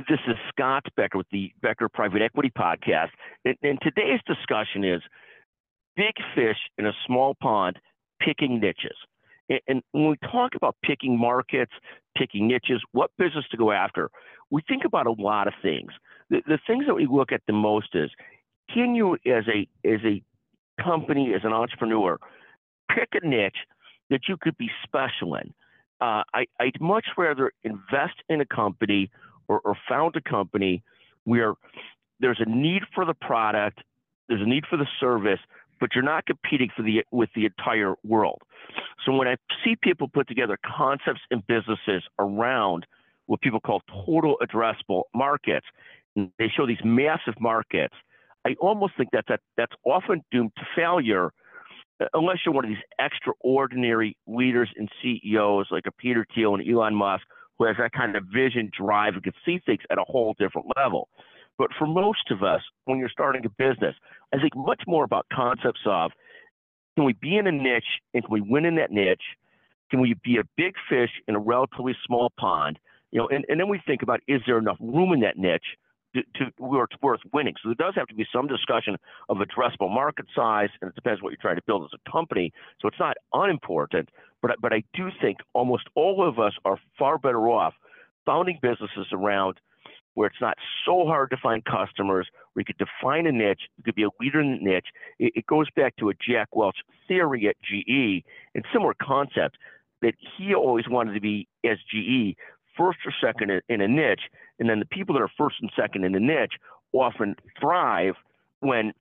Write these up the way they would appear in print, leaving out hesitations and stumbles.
This is Scott Becker with the Becker Private Equity Podcast. And today's discussion is big fish in a small pond, picking niches. And when we talk about picking markets, picking niches, what business to go after, we think about a lot of things. The things that we look at the most is, can you, as a company, as an entrepreneur, pick a niche that you could be special in? I'd much rather invest in a company or found a company where there's a need for the product, there's a need for the service, but you're not competing with the entire world. So when I see people put together concepts and businesses around what people call total addressable markets, and they show these massive markets, I almost think that's often doomed to failure unless you're one of these extraordinary leaders and CEOs like a Peter Thiel and Elon Musk, who has that kind of vision, drive, and can see things at a whole different level. But for most of us, when you're starting a business, I think much more about concepts of, can we be in a niche and can we win in that niche? Can we be a big fish in a relatively small pond? And then we think about, is there enough room in that niche where it's worth winning? So there does have to be some discussion of addressable market size, and it depends what you're trying to build as a company. So it's not unimportant, but I do think almost all of us are far better off founding businesses around where it's not so hard to find customers, where you could define a niche, you could be a leader in the niche. It goes back to a Jack Welch theory at GE and similar concept that he always wanted to be, as GE, first or second in a niche, and then the people that are first and second in the niche often thrive when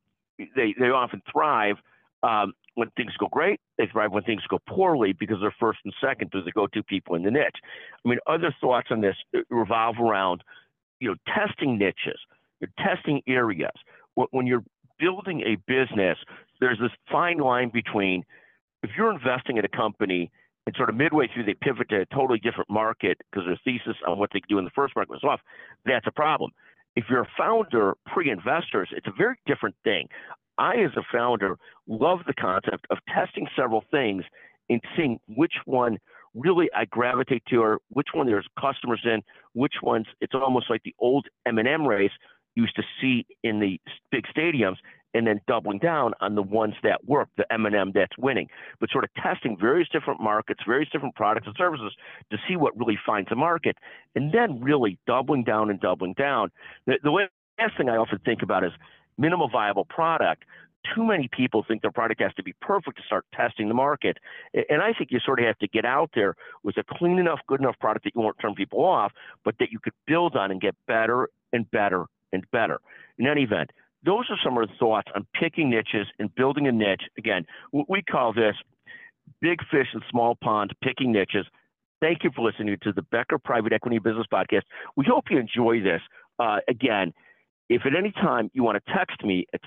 when things go great. They thrive when things go poorly because they're first and second to the go-to people in the niche. I mean, other thoughts on this revolve around, testing niches, you're testing areas. When you're building a business, there's this fine line between, if you're investing in a company and sort of midway through they pivot to a totally different market because their thesis on what they could do in the first market was off, that's a problem. If you're a founder, pre-investors, it's a very different thing. I, as a founder, love the concept of testing several things and seeing which one really I gravitate to, or which one there's customers in, which ones it's almost like the old M&M race you used to see in the big stadiums, and then doubling down on the ones that work, the M&M that's winning. But sort of testing various different markets, various different products and services to see what really finds a market, and then really doubling down and doubling down. The last thing I often think about is minimal viable product. Too many people think their product has to be perfect to start testing the market. And I think you sort of have to get out there with a clean enough, good enough product that you won't turn people off, but that you could build on and get better and better and better. In any event, those are some of the thoughts on picking niches and building a niche. Again, we call this big fish in small pond, picking niches. Thank you for listening to the Becker Private Equity Business Podcast. We hope you enjoy this. Again, if at any time you want to text me at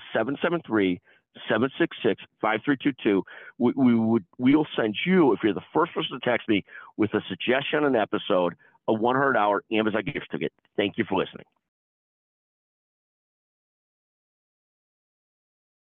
773-766-5322, we'll send you, if you're the first person to text me with a suggestion on an episode, a $100 Amazon gift ticket. Thank you for listening.